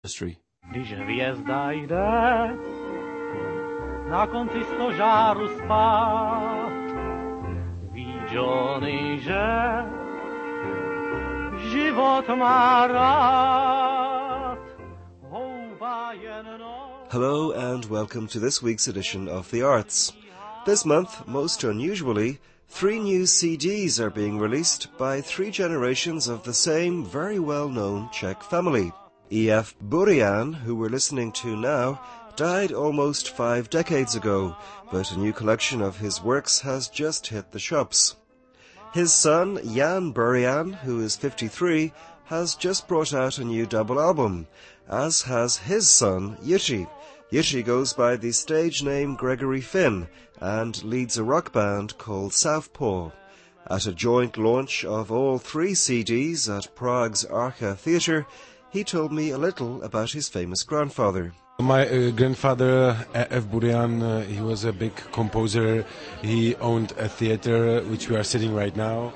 Ministry. Když hvězda jde na konci stožáru spát, ví Johnny, že život má rád. Houba jen noc. Hello and welcome to this week's edition of The Arts. This month, most unusually, 3 new CDs are being released by 3 generations of the same very well-known Czech family. E.F. Burian, who we're listening to now, died almost 5 decades ago, but a new collection of his works has just hit the shops. His son, Jan Burian, who is 53, has just brought out a new double album, as has his son, Jiří. Jiří goes by the stage name Gregory Finn and leads a rock band called Southpaw. At a joint launch of all 3 CDs at Prague's Archa Theatre, he told me a little about his famous grandfather. My grandfather, F. Burian, he was a big composer. He owned a theater, which we are sitting right now.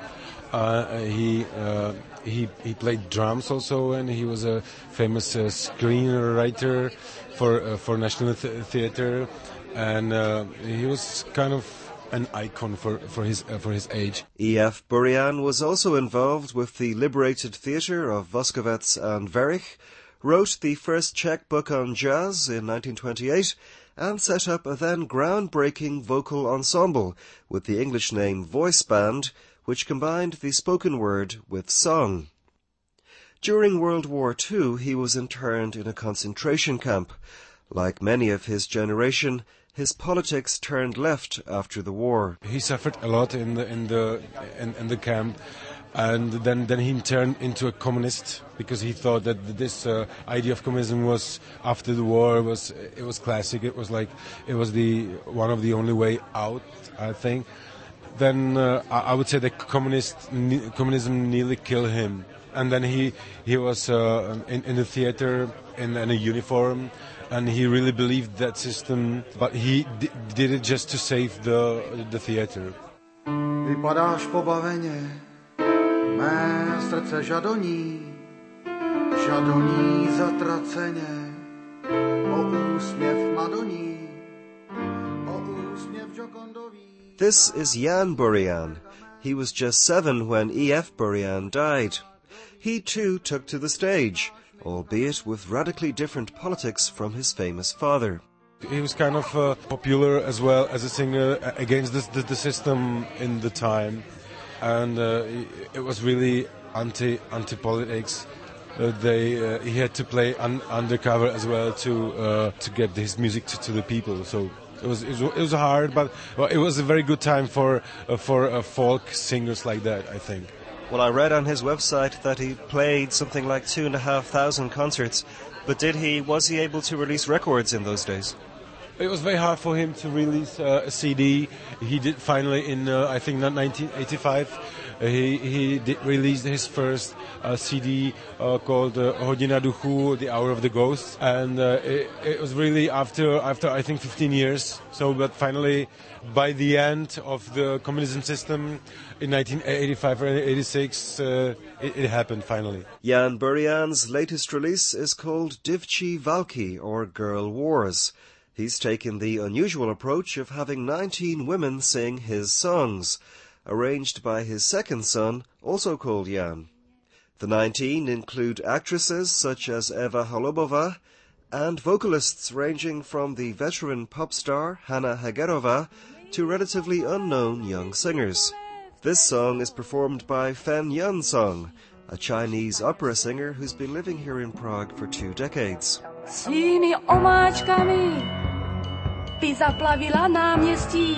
He played drums also, and he was a famous screenwriter for National Theatre, and he was kind of an icon for his age. E.F. Burian was also involved with the Liberated Theatre of Voskovec and Verich, wrote the first Czech book on jazz in 1928, and set up a then groundbreaking vocal ensemble with the English name Voice Band, which combined the spoken word with song. During World War II, he was interned in a concentration camp. Like many of his generation, his politics turned left after the war. He suffered a lot in the camp, and then he turned into a communist because he thought that this idea of communism was after the war was classic. It was the one of the only way out, I think. Then I would say that communism nearly killed him, and then he was in the theater in a uniform. And he really believed that system, but he did it just to save the theater. Vypadáš pobaveně, mé srdce žadoní zatraceně, o úsměv Madoní, o úsměv Jokondový. This is Jan Burian. He was just 7 when E.F. Burian died. He too took to the stage, albeit with radically different politics from his famous father. He was kind of popular as well as a singer against the system in the time, and it was really anti-politics. He had to play undercover as well to get his music to the people. So it was hard, but it was a very good time for folk singers like that, I think. Well, I read on his website that he played something like 2,500 concerts, but was he able to release records in those days? It was very hard for him to release a CD. He did finally in, I think, 1985. He did release his first CD called Hodina duchů, The Hour of the Ghost, and it was really after I think 15 years. So, but finally, by the end of the communism system in 1985 or 86, it happened finally. Jan Burian's latest release is called Divčí války, or Girl Wars. He's taken the unusual approach of having 19 women sing his songs, arranged by his second son, also called Jan. The 19 include actresses such as Eva Holubova and vocalists ranging from the veteran pop star Hanna Hegerova to relatively unknown young singers. This song is performed by Fen Yunsong, a Chinese opera singer who's been living here in Prague for 2 decades. Svými omáčkami by zaplavila náměstí.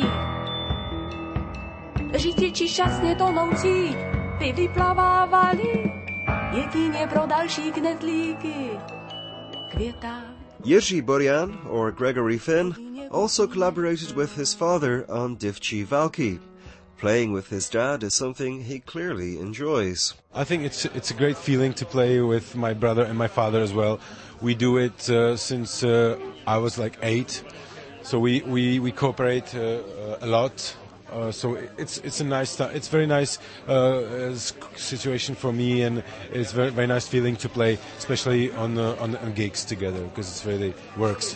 Řidiči šťastně tonoucí by vyplavávali jedině pro další knedlíky květa. Jiří Burian, or Gregory Finn, also collaborated with his father on Divčí války. Playing with his dad is something he clearly enjoys. I think it's a great feeling to play with my brother and my father as well. We do it since I was like 8, so we cooperate a lot. So it's a nice it's very nice situation for me, and it's very nice feeling to play, especially on gigs together, because it's really works.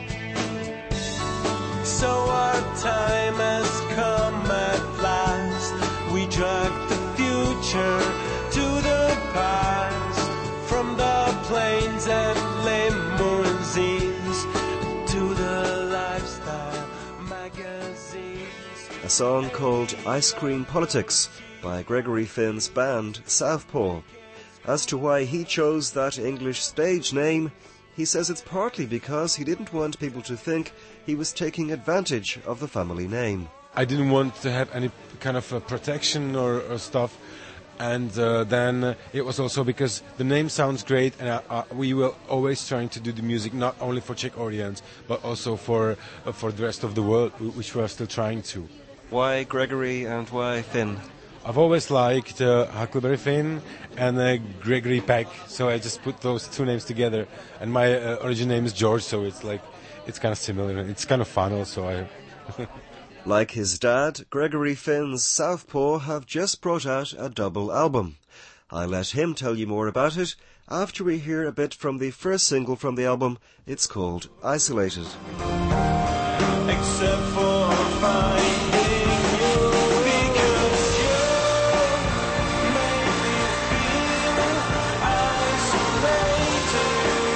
So our time has come at last. We drag the future to the past, from the planes and limousines to the lifestyle magazines. A song called Ice Cream Politics by Gregory Finn's band Southpaw. As to why he chose that English stage name, he says it's partly because he didn't want people to think he was taking advantage of the family name. I didn't want to have any kind of protection or stuff, and then it was also because the name sounds great, and we were always trying to do the music not only for Czech audience but also for the rest of the world, which we are still trying to. Why Gregory and why Finn? I've always liked Huckleberry Finn and Gregory Peck, so I just put those two names together. And my original name is George, so it's kind of similar. It's kind of fun also. Like his dad, Gregory Finn's Southpaw have just brought out a double album. I'll let him tell you more about it after we hear a bit from the first single from the album. It's called Isolated. Except for finding you, because you make me feel isolated.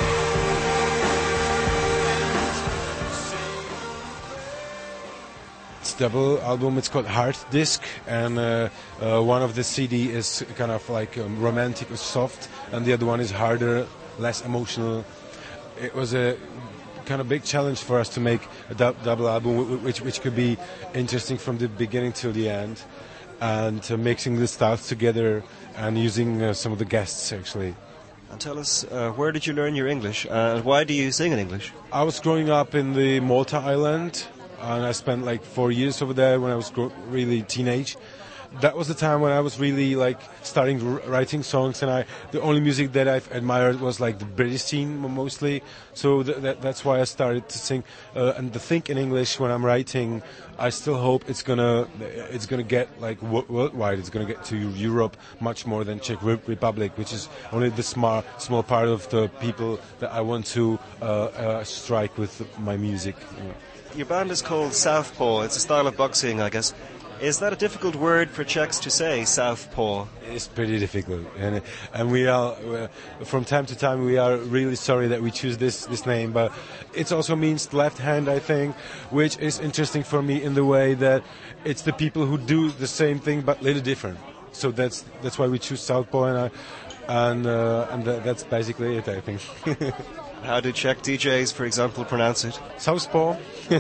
It's a double album. It's called Hard Disc, and one of the CD is kind of like romantic or soft, and the other one is harder, less emotional. It was a kind of big challenge for us to make a double album which could be interesting from the beginning till the end, and mixing the styles together and using some of the guests actually. And tell us, where did you learn your English, and why do you sing in English? I was growing up in the Malta island, and I spent like 4 years over there when I was really teenage. That was the time when I was really like starting writing songs, and the only music that I've admired was like the British scene mostly. So that's why I started to sing and to think in English when I'm writing. I still hope it's gonna get like worldwide. It's gonna get to Europe much more than Czech Republic, which is only the small part of the people that I want to strike with my music. You know. Your band is called Southpaw. It's a style of boxing, I guess. Is that a difficult word for Czechs to say, Southpaw? It's pretty difficult, and we are from time to time we are really sorry that we choose this name, but it also means left hand, I think, which is interesting for me in the way that it's the people who do the same thing but little different. So that's why we choose Southpaw, and that's basically it, I think. How do Czech DJs, for example, pronounce it? Southpaw,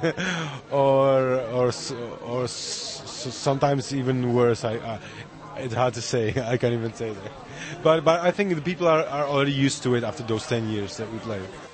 or sometimes even worse. It's hard to say. I can't even say that. But I think the people are already used to it after those 10 years that we play.